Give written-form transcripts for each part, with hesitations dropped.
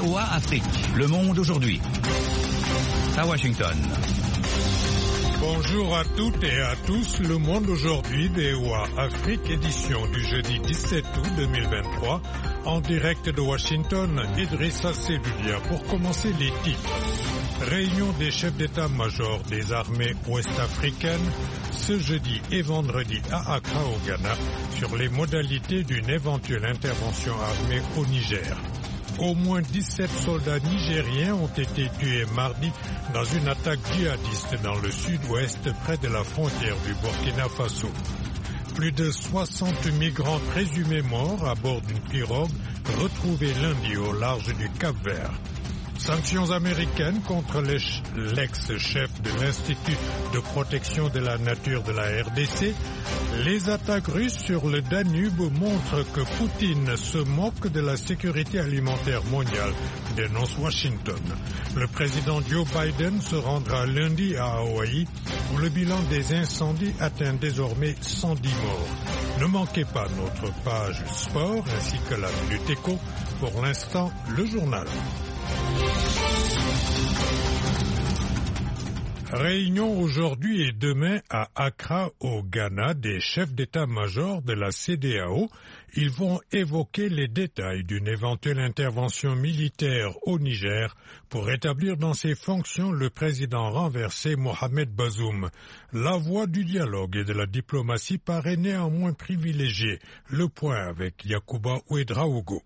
VOA Afrique, le monde aujourd'hui. À Washington. Bonjour à toutes et à tous, le monde aujourd'hui, VOA Afrique, édition du jeudi 17 août 2023, en direct de Washington, Idrissa Seloudia. Pour commencer les titres. Réunion des chefs d'état-major des armées ouest-africaines ce jeudi et vendredi à Accra au Ghana sur les modalités d'une éventuelle intervention armée au Niger. Au moins 17 soldats nigériens ont été tués mardi dans une attaque djihadiste dans le sud-ouest près de la frontière du Burkina Faso. Plus de 60 migrants présumés morts à bord d'une pirogue retrouvée lundi au large du Cap-Vert. Sanctions américaines contre l'ex-chef de l'Institut de protection de la nature de la RDC. Les attaques russes sur le Danube montrent que Poutine se moque de la sécurité alimentaire mondiale, dénonce Washington. Le président Joe Biden se rendra lundi à Hawaï, où le bilan des incendies atteint désormais 110 morts. Ne manquez pas notre page sport ainsi que la Minute Éco. Pour l'instant, le journal. Réunion aujourd'hui et demain à Accra au Ghana des chefs d'état-major de la CEDEAO. Ils vont évoquer les détails d'une éventuelle intervention militaire au Niger pour rétablir dans ses fonctions le président renversé Mohamed Bazoum. La voie du dialogue et de la diplomatie paraît néanmoins privilégiée. Le point avec Yacouba Ouedraogo.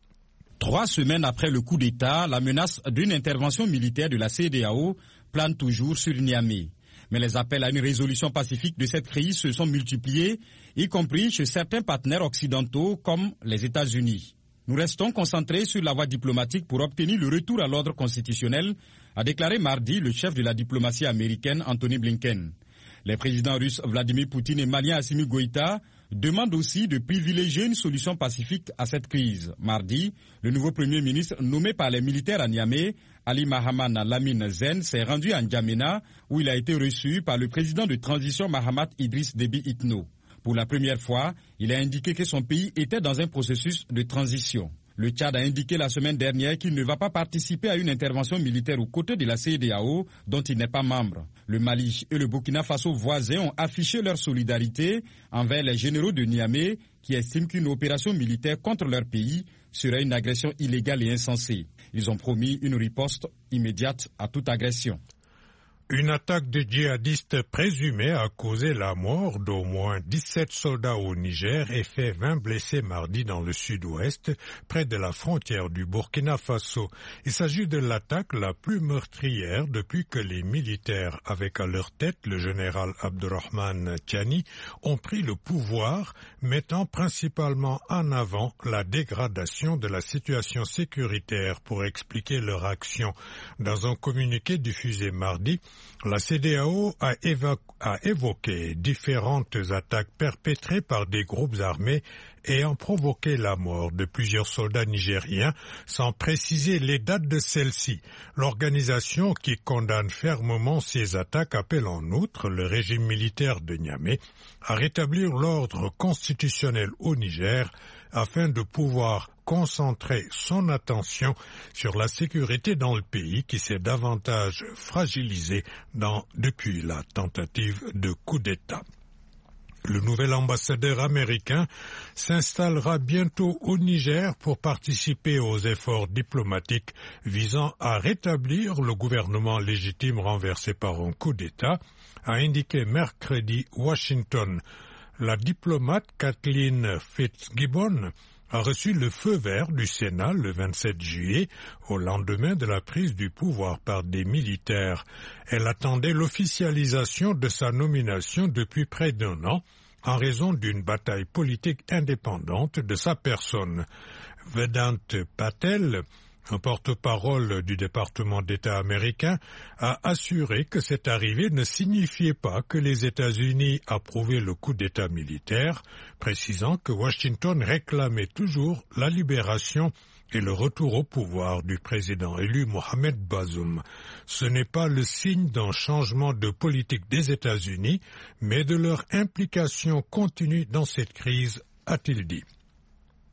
3 semaines après le coup d'État, la menace d'une intervention militaire de la CEDEAO plane toujours sur Niamey. Mais les appels à une résolution pacifique de cette crise se sont multipliés, y compris chez certains partenaires occidentaux comme les États-Unis. Nous restons concentrés sur la voie diplomatique pour obtenir le retour à l'ordre constitutionnel, a déclaré mardi le chef de la diplomatie américaine Anthony Blinken. Les présidents russes Vladimir Poutine et malien Assimi Goïta demandent aussi de privilégier une solution pacifique à cette crise. Mardi, le nouveau premier ministre nommé par les militaires à Niamey, Ali Mahaman Lamine Zen, s'est rendu à N'Djamena où il a été reçu par le président de transition Mahamat Idriss Déby Itno. Pour la première fois, il a indiqué que son pays était dans un processus de transition. Le Tchad a indiqué la semaine dernière qu'il ne va pas participer à une intervention militaire aux côtés de la CEDEAO dont il n'est pas membre. Le Mali et le Burkina Faso voisins ont affiché leur solidarité envers les généraux de Niamey qui estiment qu'une opération militaire contre leur pays serait une agression illégale et insensée. Ils ont promis une riposte immédiate à toute agression. Une attaque de djihadistes présumée a causé la mort d'au moins 17 soldats au Niger et fait 20 blessés mardi dans le sud-ouest, près de la frontière du Burkina Faso. Il s'agit de l'attaque la plus meurtrière depuis que les militaires, avec à leur tête le général Abdourahmane Tiani, ont pris le pouvoir, mettant principalement en avant la dégradation de la situation sécuritaire pour expliquer leur action. Dans un communiqué diffusé mardi, la CEDEAO a évoqué différentes attaques perpétrées par des groupes armés ayant provoqué la mort de plusieurs soldats nigériens, sans préciser les dates de celles-ci. L'organisation qui condamne fermement ces attaques appelle en outre le régime militaire de Niamey à rétablir l'ordre constitutionnel au Niger afin de pouvoir concentrer son attention sur la sécurité dans le pays qui s'est davantage fragilisé depuis la tentative de coup d'État. Le nouvel ambassadeur américain s'installera bientôt au Niger pour participer aux efforts diplomatiques visant à rétablir le gouvernement légitime renversé par un coup d'État, a indiqué mercredi Washington. La diplomate Kathleen Fitzgibbon a reçu le feu vert du Sénat le 27 juillet, au lendemain de la prise du pouvoir par des militaires. Elle attendait l'officialisation de sa nomination depuis près d'1 an, en raison d'une bataille politique indépendante de sa personne. Vedant Patel, un porte-parole du département d'État américain, a assuré que cette arrivée ne signifiait pas que les États-Unis approuvaient le coup d'État militaire, précisant que Washington réclamait toujours la libération et le retour au pouvoir du président élu Mohamed Bazoum. Ce n'est pas le signe d'un changement de politique des États-Unis, mais de leur implication continue dans cette crise, a-t-il dit.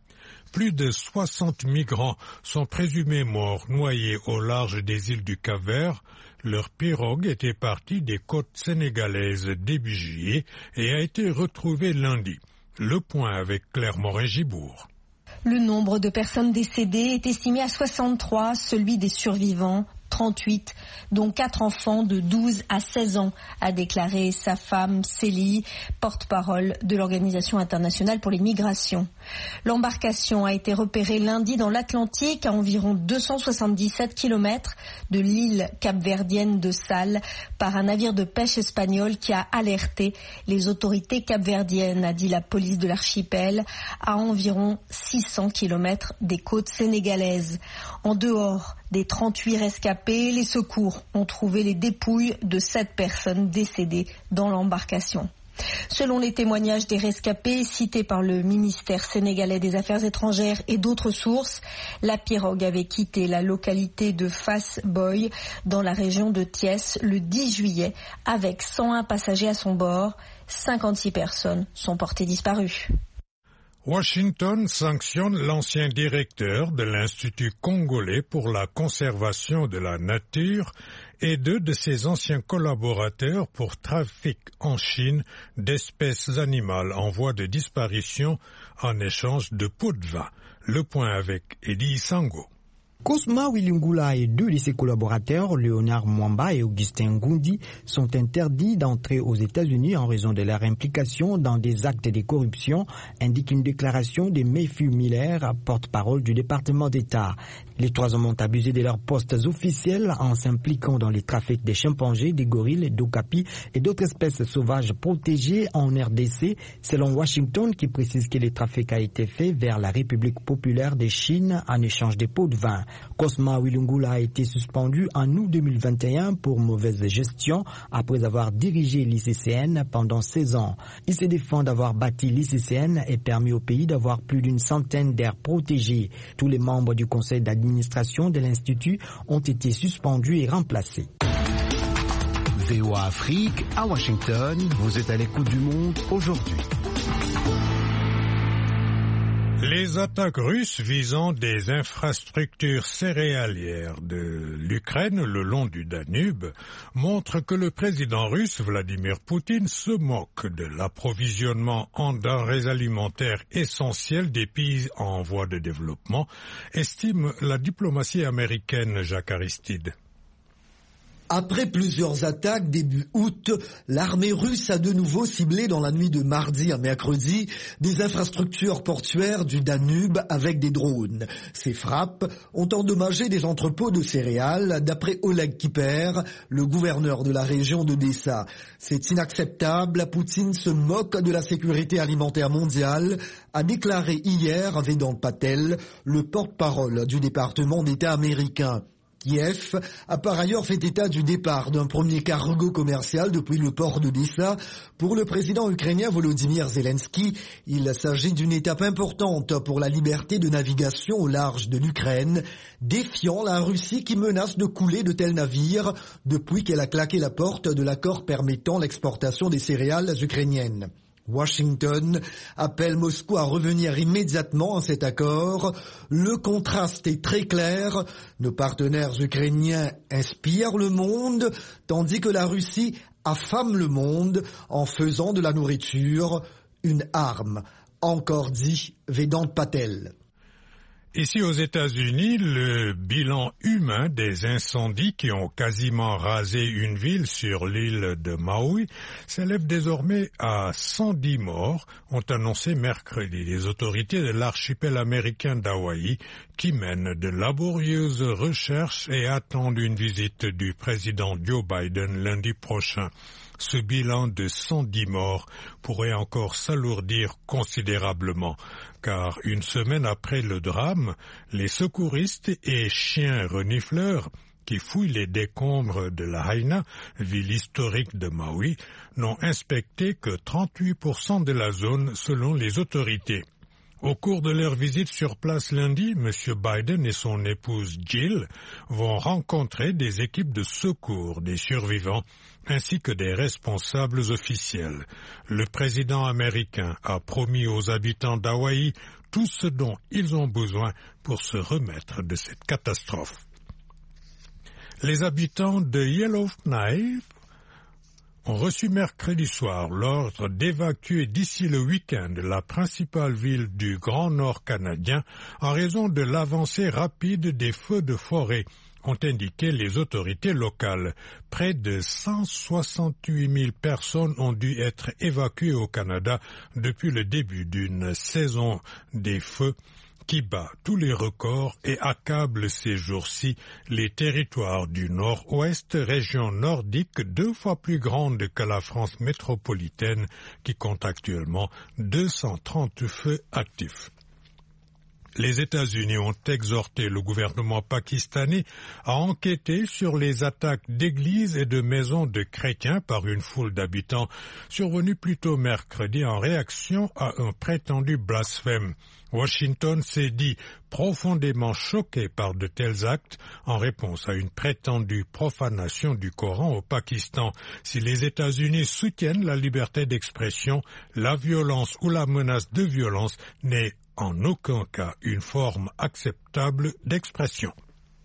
Plus de 60 migrants sont présumés morts noyés au large des îles du Cap-Vert. Leur pirogue était partie des côtes sénégalaises début juillet et a été retrouvée lundi. Le point avec Claire Morin-Gibourg. Le nombre de personnes décédées est estimé à 63, celui des survivants 38, dont 4 enfants de 12 à 16 ans, a déclaré sa femme Célie, porte-parole de l'Organisation internationale pour les migrations. L'embarcation a été repérée lundi dans l'Atlantique à environ 277 km de l'île capverdienne de Sal par un navire de pêche espagnol qui a alerté les autorités capverdiennes, a dit la police de l'archipel, à environ 600 km des côtes sénégalaises. En dehors des 38 rescapés, les secours ont trouvé les dépouilles de 7 personnes décédées dans l'embarcation. Selon les témoignages des rescapés cités par le ministère sénégalais des Affaires étrangères et d'autres sources, la pirogue avait quitté la localité de Fass Boye dans la région de Thiès le 10 juillet avec 101 passagers à son bord. 56 personnes sont portées disparues. Washington sanctionne l'ancien directeur de l'Institut congolais pour la conservation de la nature et 2 de ses anciens collaborateurs pour trafic en Chine d'espèces animales en voie de disparition en échange de pots de vin. Le point avec Eddie Sango. Cosma Wilingula et 2 de ses collaborateurs, Léonard Mwamba et Augustin Ngundi, sont interdits d'entrer aux États-Unis en raison de leur implication dans des actes de corruption, indique une déclaration de Matthew Miller, porte-parole du département d'État. Les 3 hommes ont abusé de leurs postes officiels en s'impliquant dans les trafics des chimpanzés, des gorilles, d'okapis et d'autres espèces sauvages protégées en RDC, selon Washington qui précise que le trafic a été fait vers la République populaire de Chine en échange des pots de vin. Cosma Wilingula a été suspendu en août 2021 pour mauvaise gestion après avoir dirigé l'ICCN pendant 16 ans. Il se défend d'avoir bâti l'ICCN et permis au pays d'avoir plus d'une centaine d'aires protégées. Tous les membres du conseil d'administration de l'Institut ont été suspendus et remplacés. VOA Afrique, à Washington, vous êtes à l'écoute du monde aujourd'hui. Les attaques russes visant des infrastructures céréalières de l'Ukraine le long du Danube montrent que le président russe Vladimir Poutine se moque de l'approvisionnement en denrées alimentaires essentielles des pays en voie de développement, estime la diplomatie américaine Jacques Aristide. Après plusieurs attaques début août, l'armée russe a de nouveau ciblé dans la nuit de mardi à mercredi des infrastructures portuaires du Danube avec des drones. Ces frappes ont endommagé des entrepôts de céréales, d'après Oleg Kiper, le gouverneur de la région d'Odessa. C'est inacceptable, Poutine se moque de la sécurité alimentaire mondiale, a déclaré hier Vedant Patel, le porte-parole du département d'État américain. Kiev a par ailleurs fait état du départ d'un premier cargo commercial depuis le port d'Odessa. Pour le président ukrainien Volodymyr Zelensky, il s'agit d'une étape importante pour la liberté de navigation au large de l'Ukraine, défiant la Russie qui menace de couler de tels navires depuis qu'elle a claqué la porte de l'accord permettant l'exportation des céréales ukrainiennes. Washington appelle Moscou à revenir immédiatement à cet accord. Le contraste est très clair. Nos partenaires ukrainiens inspirent le monde, tandis que la Russie affame le monde en faisant de la nourriture une arme. Encore dit Vedant Patel. Ici aux États-Unis, le bilan humain des incendies qui ont quasiment rasé une ville sur l'île de Maui s'élève désormais à 110 morts, ont annoncé mercredi les autorités de l'archipel américain d'Hawaï qui mènent de laborieuses recherches et attendent une visite du président Joe Biden lundi prochain. Ce bilan de 110 morts pourrait encore s'alourdir considérablement, car une semaine après le drame, les secouristes et chiens renifleurs qui fouillent les décombres de Lahaina, ville historique de Maui, n'ont inspecté que 38% de la zone selon les autorités. Au cours de leur visite sur place lundi, M. Biden et son épouse Jill vont rencontrer des équipes de secours des survivants ainsi que des responsables officiels. Le président américain a promis aux habitants d'Hawaï tout ce dont ils ont besoin pour se remettre de cette catastrophe. Les habitants de Yellowknife ont reçu mercredi soir l'ordre d'évacuer d'ici le week-end la principale ville du Grand Nord canadien en raison de l'avancée rapide des feux de forêt, ont indiqué les autorités locales. Près de 168 000 personnes ont dû être évacuées au Canada depuis le début d'une saison des feux qui bat tous les records et accable ces jours-ci les territoires du Nord-Ouest, région nordique 2 fois plus grande que la France métropolitaine, qui compte actuellement 230 feux actifs. Les États-Unis ont exhorté le gouvernement pakistanais à enquêter sur les attaques d'églises et de maisons de chrétiens par une foule d'habitants survenues plus tôt mercredi en réaction à un prétendu blasphème. Washington s'est dit profondément choqué par de tels actes en réponse à une prétendue profanation du Coran au Pakistan. Si les États-Unis soutiennent la liberté d'expression, la violence ou la menace de violence n'est en aucun cas une forme acceptable d'expression.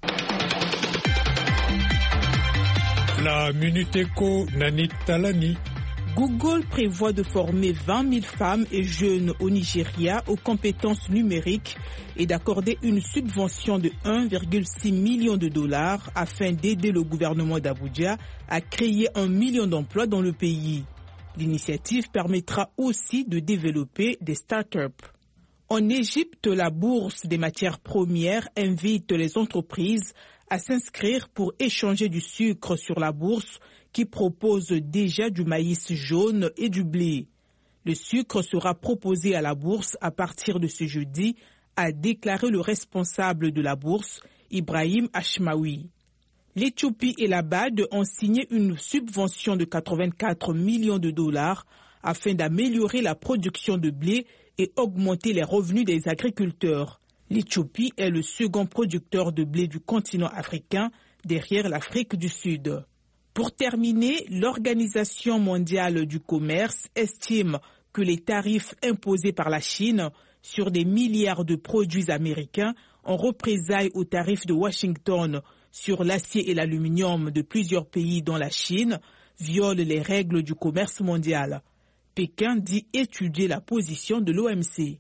La Minute Éco, Nanit Talani. Google prévoit de former 20 000 femmes et jeunes au Nigeria aux compétences numériques et d'accorder une subvention de 1,6 million de dollars afin d'aider le gouvernement d'Abuja à créer 1 million d'emplois dans le pays. L'initiative permettra aussi de développer des start-up. En Égypte, la bourse des matières premières invite les entreprises à s'inscrire pour échanger du sucre sur la bourse qui propose déjà du maïs jaune et du blé. Le sucre sera proposé à la bourse à partir de ce jeudi, a déclaré le responsable de la bourse, Ibrahim Ashmawi. L'Éthiopie et la BAD ont signé une subvention de 84 millions de dollars afin d'améliorer la production de blé et augmenter les revenus des agriculteurs. L'Éthiopie est le second producteur de blé du continent africain, derrière l'Afrique du Sud. Pour terminer, l'Organisation mondiale du commerce estime que les tarifs imposés par la Chine sur des milliards de produits américains en représailles aux tarifs de Washington sur l'acier et l'aluminium de plusieurs pays dont la Chine violent les règles du commerce mondial. Pékin dit étudier la position de l'OMC.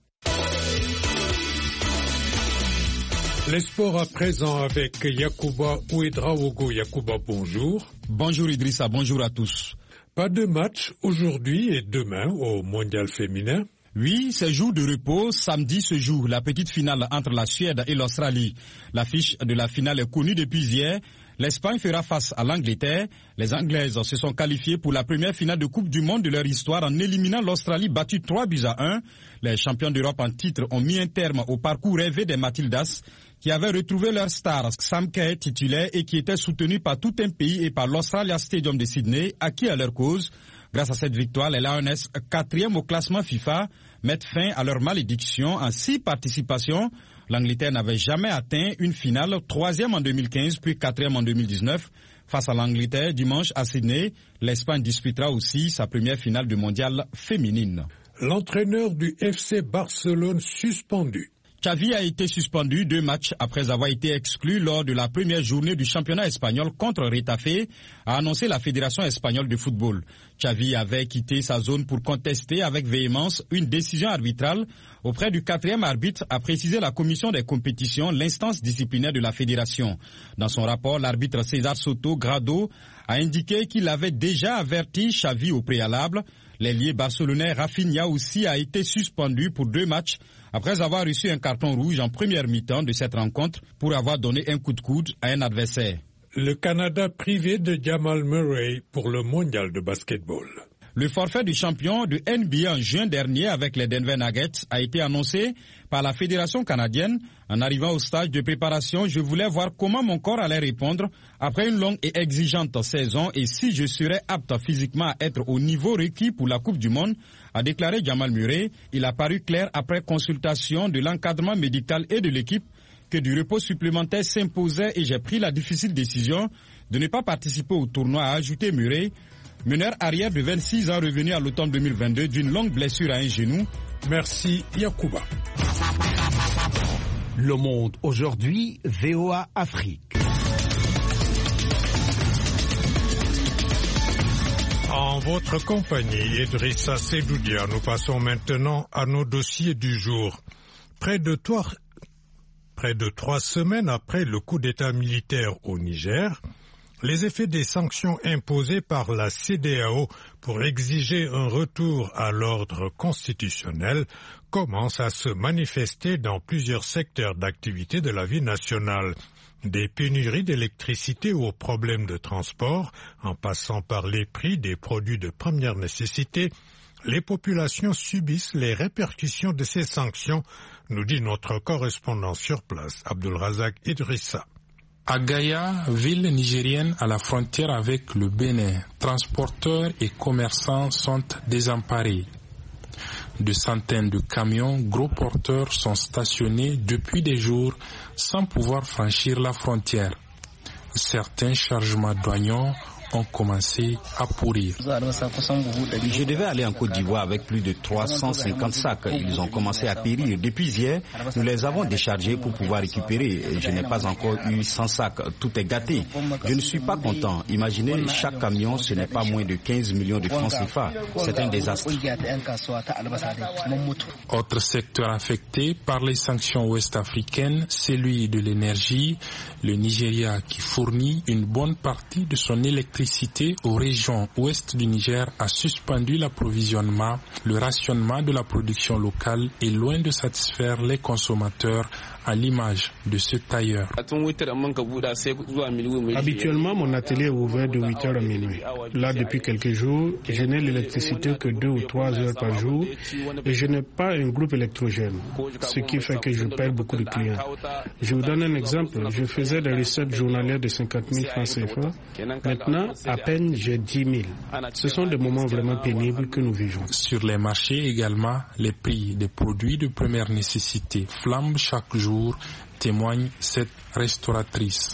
Les sports à présent avec Yacouba Ouedraogo. Yacouba, bonjour. Bonjour Idrissa, bonjour à tous. Pas de match aujourd'hui et demain au mondial féminin. Oui, c'est jour de repos. Samedi se joue la petite finale entre la Suède et l'Australie. L'affiche de la finale est connue depuis hier. L'Espagne fera face à l'Angleterre. Les Anglaises se sont qualifiées pour la première finale de Coupe du Monde de leur histoire en éliminant l'Australie battue 3-1. Les champions d'Europe en titre ont mis un terme au parcours rêvé des Matildas qui avaient retrouvé leur star Sam Kerr titulaire et qui était soutenu par tout un pays et par l'Australia Stadium de Sydney, acquis à leur cause. Grâce à cette victoire, les Lioness, 4e au classement FIFA, mettent fin à leur malédiction en 6 participations. L'Angleterre n'avait jamais atteint une finale, 3e en 2015 puis 4e en 2019. Face à l'Angleterre, dimanche à Sydney, l'Espagne disputera aussi sa première finale du mondial féminine. L'entraîneur du FC Barcelone suspendu. Xavi a été suspendu 2 matchs après avoir été exclu lors de la première journée du championnat espagnol contre Retafe, a annoncé la Fédération espagnole de football. Xavi avait quitté sa zone pour contester avec véhémence une décision arbitrale auprès du 4e arbitre, a précisé la commission des compétitions, l'instance disciplinaire de la fédération. Dans son rapport, l'arbitre César Soto Grado a indiqué qu'il avait déjà averti Xavi au préalable. L'ailier barcelonais Rafinha aussi a été suspendu pour 2 matchs après avoir reçu un carton rouge en première mi-temps de cette rencontre pour avoir donné un coup de coude à un adversaire. Le Canada privé de Jamal Murray pour le mondial de basketball. Le forfait du champion de NBA en juin dernier avec les Denver Nuggets a été annoncé par la Fédération canadienne. En arrivant au stage de préparation, je voulais voir comment mon corps allait répondre après une longue et exigeante saison et si je serais apte physiquement à être au niveau requis pour la Coupe du Monde, a déclaré Jamal Murray. Il a paru clair après consultation de l'encadrement médical et de l'équipe que du repos supplémentaire s'imposait et j'ai pris la difficile décision de ne pas participer au tournoi, a ajouté Murray. Meneur arrière de 26 ans revenu à l'automne 2022 d'une longue blessure à un genou. Merci Yacouba. Le Monde aujourd'hui, VOA Afrique. En votre compagnie, Idrissa Sedoudia, nous passons maintenant à nos dossiers du jour. Près de 3 semaines après le coup d'État militaire au Niger, les effets des sanctions imposées par la CEDEAO pour exiger un retour à l'ordre constitutionnel commencent à se manifester dans plusieurs secteurs d'activité de la vie nationale. Des pénuries d'électricité aux problèmes de transport, en passant par les prix des produits de première nécessité, les populations subissent les répercussions de ces sanctions, nous dit notre correspondant sur place, Abdulrazak Idrissa. À Gaya, ville nigérienne à la frontière avec le Bénin, transporteurs et commerçants sont désemparés. De centaines de camions gros porteurs sont stationnés depuis des jours sans pouvoir franchir la frontière. Certains chargements douaniers ont commencé à pourrir. Je devais aller en Côte d'Ivoire avec plus de 350 sacs. Ils ont commencé à périr. Depuis hier, nous les avons déchargés pour pouvoir récupérer. Je n'ai pas encore eu 100 sacs. Tout est gâté. Je ne suis pas content. Imaginez, chaque camion, ce n'est pas moins de 15 millions de francs CFA. C'est un désastre. Autre secteur affecté par les sanctions ouest-africaines, celui de l'énergie. Le Nigeria, qui fournit une bonne partie de son électricité aux régions ouest du Niger, a suspendu l'approvisionnement. Le rationnement de la production locale est loin de satisfaire les consommateurs, à l'image de ce tailleur. Habituellement, mon atelier est ouvert de 8h à minuit. Là, depuis quelques jours, je n'ai l'électricité que 2 ou 3 heures par jour et je n'ai pas un groupe électrogène, ce qui fait que je perds beaucoup de clients. Je vous donne un exemple. Je faisais des recettes journalières de 50 000 francs CFA. Maintenant, à peine j'ai 10 000. Ce sont des moments vraiment pénibles que nous vivons. Sur les marchés également, les prix des produits de première nécessité flambent chaque jour, témoigne cette restauratrice.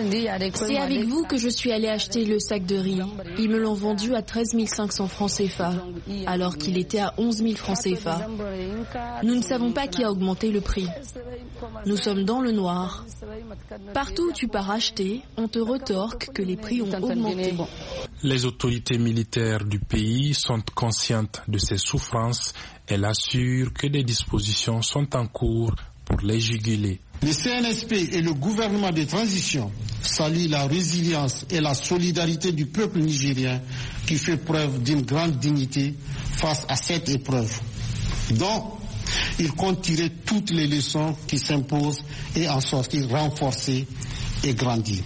C'est avec vous que je suis allée acheter le sac de riz. Ils me l'ont vendu à 13 500 francs CFA, alors qu'il était à 11 000 francs CFA. Nous ne savons pas qui a augmenté le prix. Nous sommes dans le noir. Partout où tu pars acheter, on te retorque que les prix ont augmenté. Les autorités militaires du pays sont conscientes de ces souffrances. Elles assurent que des dispositions sont en cours pour les juguler. Le CNSP et le gouvernement de transition saluent la résilience et la solidarité du peuple nigérien qui fait preuve d'une grande dignité face à cette épreuve, dont il compte tirer toutes les leçons qui s'imposent et en sortir renforcé et grandi.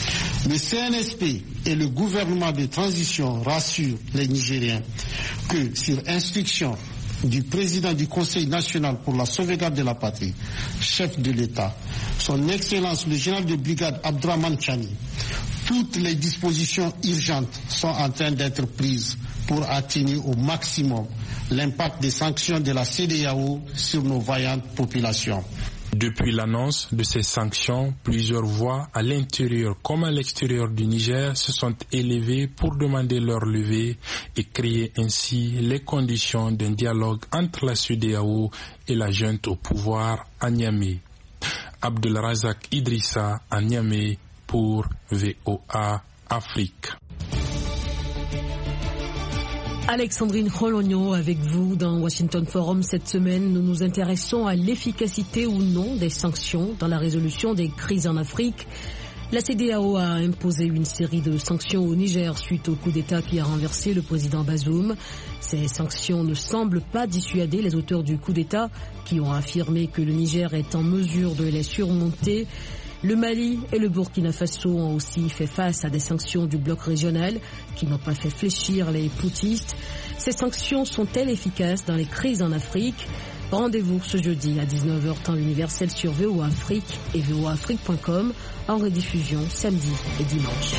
Le CNSP et le gouvernement de transition rassurent les Nigériens que, sur instruction du président du Conseil national pour la sauvegarde de la patrie, chef de l'État, son Excellence le général de brigade Abdraman Chani, toutes les dispositions urgentes sont en train d'être prises pour atténuer au maximum l'impact des sanctions de la CEDEAO sur nos vaillantes populations. Depuis l'annonce de ces sanctions, plusieurs voix à l'intérieur comme à l'extérieur du Niger se sont élevées pour demander leur levée et créer ainsi les conditions d'un dialogue entre la CEDEAO et la junte au pouvoir à Niamey. Abdulrazak Idrissa à Niamey pour VOA Afrique. Alexandrine Rologno avec vous dans Washington Forum. Cette semaine, nous nous intéressons à l'efficacité ou non des sanctions dans la résolution des crises en Afrique. La CEDEAO a imposé une série de sanctions au Niger suite au coup d'État qui a renversé le président Bazoum. Ces sanctions ne semblent pas dissuader les auteurs du coup d'État qui ont affirmé que le Niger est en mesure de les surmonter. Le Mali et le Burkina Faso ont aussi fait face à des sanctions du bloc régional qui n'ont pas fait fléchir les poutistes. Ces sanctions sont-elles efficaces dans les crises en Afrique? Rendez-vous ce jeudi à 19h temps universel sur VOA Afrique et voaafrique.com en rediffusion samedi et dimanche.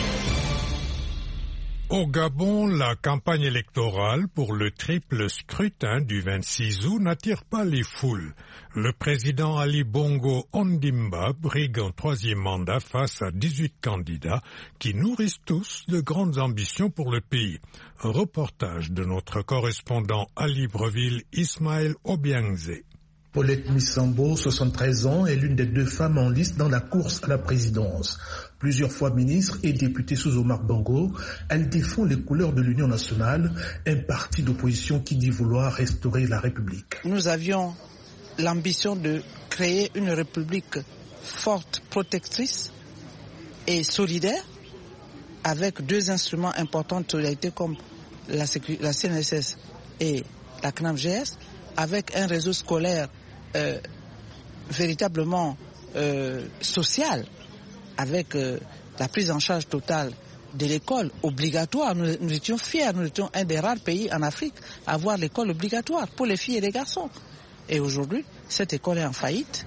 Au Gabon, la campagne électorale pour le triple scrutin du 26 août n'attire pas les foules. Le président Ali Bongo Ondimba brigue un troisième mandat face à 18 candidats qui nourrissent tous de grandes ambitions pour le pays. Un reportage de notre correspondant à Libreville, Ismaël Obiangze. Paulette Missambo, 73 ans, est l'une des 2 femmes en liste dans la course à la présidence. Plusieurs fois ministre et députée sous Omar Bongo, elle défend les couleurs de l'Union nationale, un parti d'opposition qui dit vouloir restaurer la République. Nous avions l'ambition de créer une République forte, protectrice et solidaire, avec 2 instruments importants de solidarité comme la CNSS et la CNAMGS, avec un réseau scolaire véritablement social, avec la prise en charge totale de l'école obligatoire. Nous étions fiers, nous étions un des rares pays en Afrique à avoir l'école obligatoire pour les filles et les garçons. Et aujourd'hui, cette école est en faillite.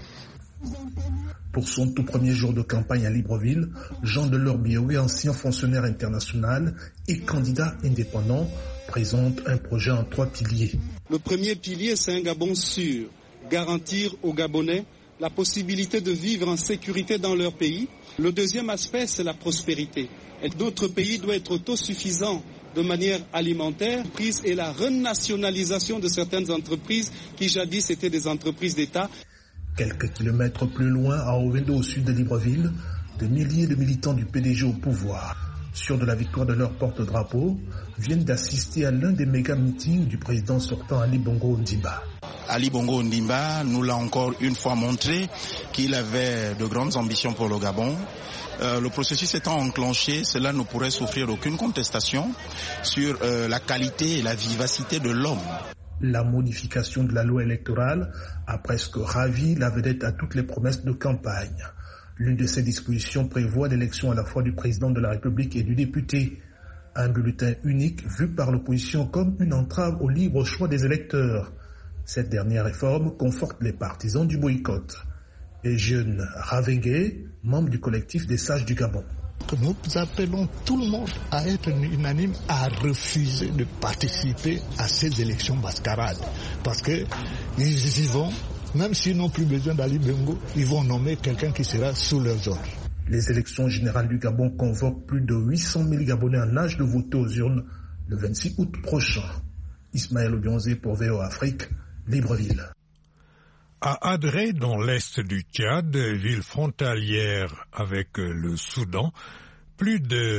Pour son tout premier jour de campagne à Libreville, Jean Delors Biaoui, ancien fonctionnaire international et candidat indépendant, présente un projet en 3 piliers. Le premier pilier, c'est un Gabon sûr. Garantir aux Gabonais la possibilité de vivre en sécurité dans leur pays. Le deuxième aspect, c'est la prospérité. Et d'autres pays doivent être autosuffisants de manière alimentaire, et la renationalisation de certaines entreprises qui jadis étaient des entreprises d'État. Quelques kilomètres plus loin, à Ovendo, au sud de Libreville, des milliers de militants du PDG au pouvoir, sûrs de la victoire de leur porte-drapeau, viennent d'assister à l'un des méga-meetings du président sortant Ali Bongo Ondimba. Ali Bongo Ondimba nous l'a encore une fois montré qu'il avait de grandes ambitions pour le Gabon. Le processus étant enclenché, cela ne pourrait souffrir aucune contestation sur la qualité et la vivacité de l'homme. La modification de la loi électorale a presque ravi la vedette à toutes les promesses de campagne. L'une de ces dispositions prévoit l'élection à la fois du président de la République et du député. Un bulletin unique vu par l'opposition comme une entrave au libre choix des électeurs. Cette dernière réforme conforte les partisans du boycott. Et Jeune Ravengue, membre du collectif des sages du Gabon. Nous appelons tout le monde à être unanime, à refuser de participer à ces élections mascarades. Parce qu'ils y vont, même s'ils n'ont plus besoin d'Ali Bongo, ils vont nommer quelqu'un qui sera sous leurs ordres. Les élections générales du Gabon convoquent plus de 800 000 Gabonais en âge de voter aux urnes le 26 août prochain. Ismaël Obionzé pour VOA Afrique, Libreville. À Adré, dans l'est du Tchad, ville frontalière avec le Soudan, plus de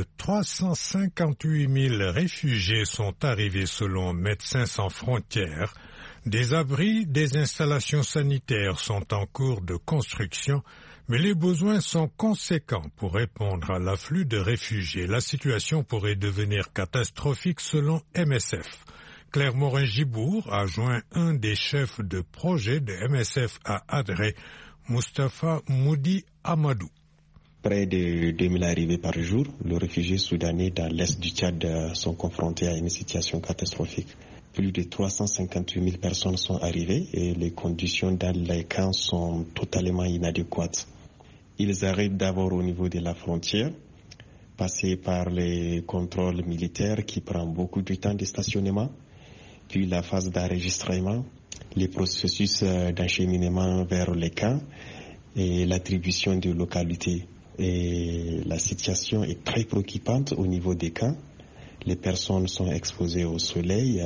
358 000 réfugiés sont arrivés selon Médecins sans frontières. Des abris, des installations sanitaires sont en cours de construction, mais les besoins sont conséquents pour répondre à l'afflux de réfugiés. La situation pourrait devenir catastrophique selon MSF. Claire Morin-Gibour a joint un des chefs de projet de MSF à Adré, Mustapha Moudi Amadou. Près de 2000 arrivées par jour, les réfugiés soudanais dans l'est du Tchad sont confrontés à une situation catastrophique. Plus de 358 000 personnes sont arrivées et les conditions dans les camps sont totalement inadéquates. Ils arrivent d'abord au niveau de la frontière, passer par les contrôles militaires qui prennent beaucoup de temps de stationnement, puis la phase d'enregistrement, les processus d'acheminement vers les camps et l'attribution de localités. Et la situation est très préoccupante au niveau des camps. Les personnes sont exposées au soleil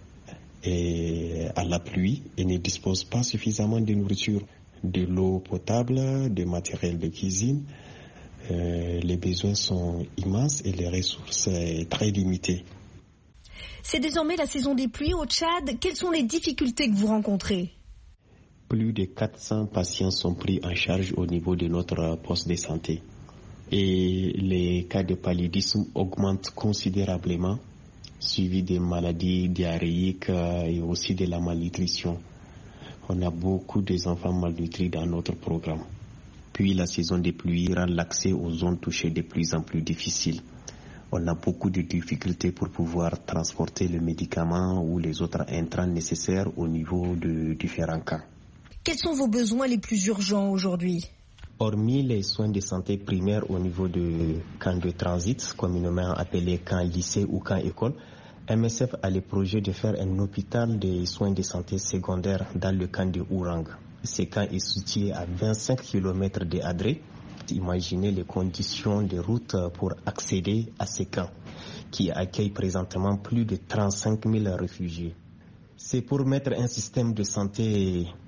et à la pluie et ne disposent pas suffisamment de nourriture, de l'eau potable, de matériel de cuisine. Les besoins sont immenses et les ressources sont très limitées. C'est désormais la saison des pluies au Tchad. Quelles sont les difficultés que vous rencontrez ? Plus de 400 patients sont pris en charge au niveau de notre poste de santé. Et les cas de paludisme augmentent considérablement, suivis des maladies diarrhéiques et aussi de la malnutrition. On a beaucoup d'enfants malnutris dans notre programme. Puis la saison des pluies rend l'accès aux zones touchées de plus en plus difficile. On a beaucoup de difficultés pour pouvoir transporter le médicament ou les autres intrants nécessaires au niveau de différents camps. Quels sont vos besoins les plus urgents aujourd'hui ? Hormis les soins de santé primaires au niveau de camps de transit, communément appelés camps lycée ou camps école, MSF a le projet de faire un hôpital de soins de santé secondaires dans le camp de Ourang. Ce camp est situé à 25 km de Adré. Imaginez les conditions de route pour accéder à ces camps qui accueillent présentement plus de 35 000 réfugiés. C'est pour mettre un système de santé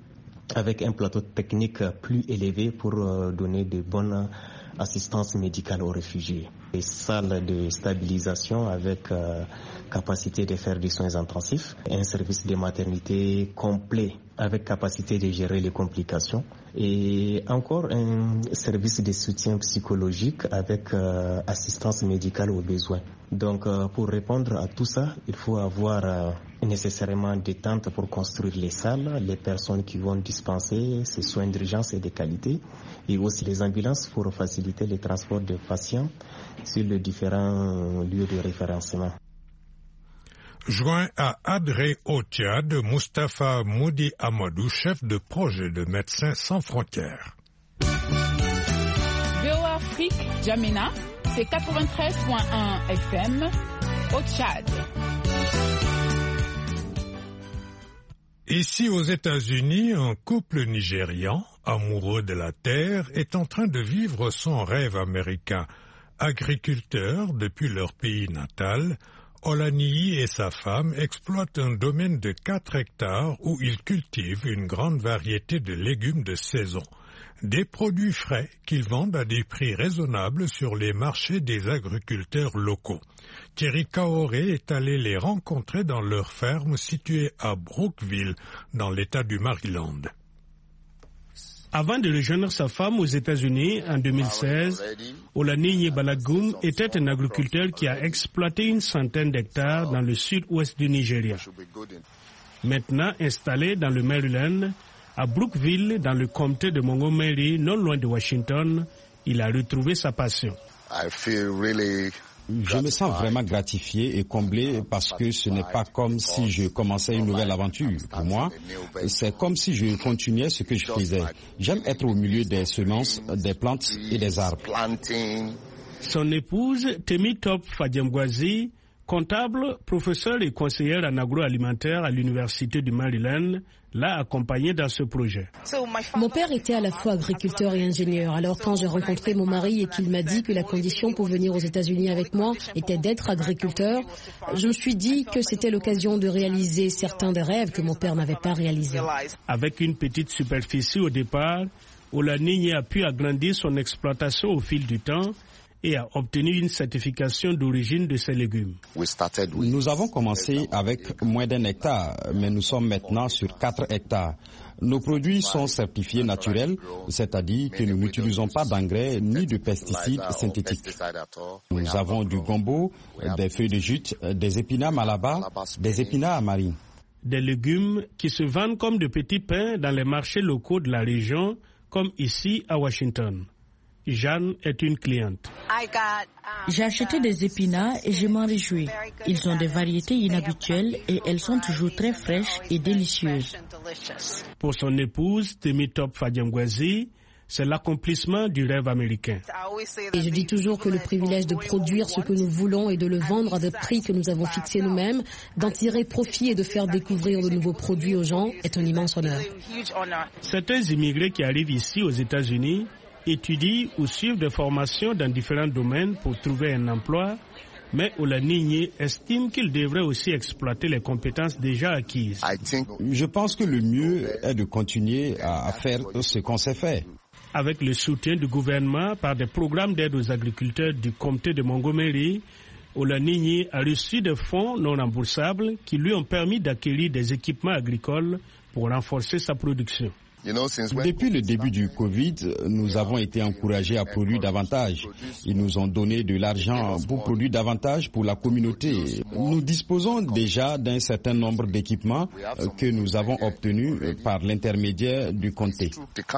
avec un plateau technique plus élevé pour donner de bonnes assistances médicales aux réfugiés. Des salles de stabilisation avec capacité de faire des soins intensifs, un service de maternité complet avec capacité de gérer les complications et encore un service de soutien psychologique avec assistance médicale aux besoins. Donc pour répondre à tout ça, il faut avoir nécessairement des tentes pour construire les salles, les personnes qui vont dispenser ces soins d'urgence et de qualité et aussi les ambulances pour faciliter les transports de patients sur les différents lieux de référencement. Joint à Adré au Tchad, Mustapha Moudi Amadou, chef de projet de Médecins sans frontières. VOA Afrique, Djamena, c'est 93.1 FM au Tchad. Ici aux États-Unis, un couple nigérian, amoureux de la terre, est en train de vivre son rêve américain. Agriculteurs depuis leur pays natal, Olaniyi et sa femme exploitent un domaine de 4 hectares où ils cultivent une grande variété de légumes de saison. Des produits frais qu'ils vendent à des prix raisonnables sur les marchés des agriculteurs locaux. Thierry Kaoré est allé les rencontrer dans leur ferme située à Brookville, dans l'État du Maryland. Avant de rejoindre sa femme aux États-Unis en 2016, Olaniyi Balagoum était un agriculteur qui a exploité une centaine d'hectares dans le sud-ouest du Nigeria. Maintenant installé dans le Maryland, à Brookville, dans le comté de Montgomery, non loin de Washington, il a retrouvé sa passion. Je me sens vraiment gratifié et comblé parce que ce n'est pas comme si je commençais une nouvelle aventure. Pour moi, c'est comme si je continuais ce que je faisais. J'aime être au milieu des semences, des plantes et des arbres. Son épouse, Temitop Fadjemgwazi, comptable, professeur et conseillère en agroalimentaire à l'Université du Maryland, l'a accompagné dans ce projet. Mon père était à la fois agriculteur et ingénieur. Alors quand j'ai rencontré mon mari et qu'il m'a dit que la condition pour venir aux États-Unis avec moi était d'être agriculteur, je me suis dit que c'était l'occasion de réaliser certains des rêves que mon père n'avait pas réalisés. Avec une petite superficie au départ, Olaniyi a pu agrandir son exploitation au fil du temps et a obtenu une certification d'origine de ses légumes. Nous avons commencé avec moins d'1 hectare, mais nous sommes maintenant sur 4 hectares. Nos produits sont certifiés naturels, c'est-à-dire que nous n'utilisons pas d'engrais ni de pesticides synthétiques. Nous avons du gombo, des feuilles de jute, des épinards malaba, des épinards à marine. Des légumes qui se vendent comme de petits pains dans les marchés locaux de la région, comme ici à Washington. Jeanne est une cliente. J'ai acheté des épinards et je m'en réjouis. Ils ont des variétés inhabituelles et elles sont toujours très fraîches et délicieuses. Pour son épouse, Temitop Fadjemgwazi, c'est l'accomplissement du rêve américain. Et je dis toujours que le privilège de produire ce que nous voulons et de le vendre à des prix que nous avons fixés nous-mêmes, d'en tirer profit et de faire découvrir de nouveaux produits aux gens est un immense honneur. Certains immigrés qui arrivent ici aux États-Unis étudient ou suivent des formations dans différents domaines pour trouver un emploi, mais Olaniyi estime qu'il devrait aussi exploiter les compétences déjà acquises. Je pense que le mieux est de continuer à faire ce qu'on sait faire. Avec le soutien du gouvernement par des programmes d'aide aux agriculteurs du comté de Montgomery, Olaniyi a reçu des fonds non remboursables qui lui ont permis d'acquérir des équipements agricoles pour renforcer sa production. Depuis le début du Covid, nous avons été encouragés à produire davantage. Ils nous ont donné de l'argent pour produire davantage pour la communauté. Nous disposons déjà d'un certain nombre d'équipements que nous avons obtenus par l'intermédiaire du comté.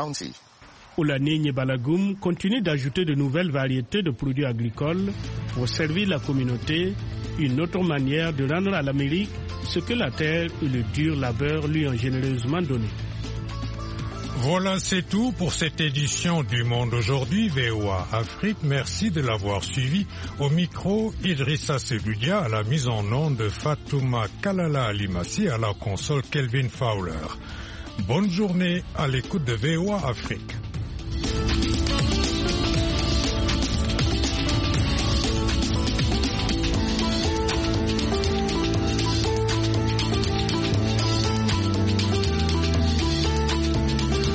Olaniyi Balagoum continue d'ajouter de nouvelles variétés de produits agricoles pour servir la communauté, une autre manière de rendre à l'Amérique ce que la terre et le dur labeur lui ont généreusement donné. Voilà, c'est tout pour cette édition du Monde aujourd'hui, VOA Afrique. Merci de l'avoir suivi. Au micro, Idrissa Seloudia, à la mise en onde de Fatouma Kalala Alimassi, à la console Kelvin Fowler. Bonne journée à l'écoute de VOA Afrique.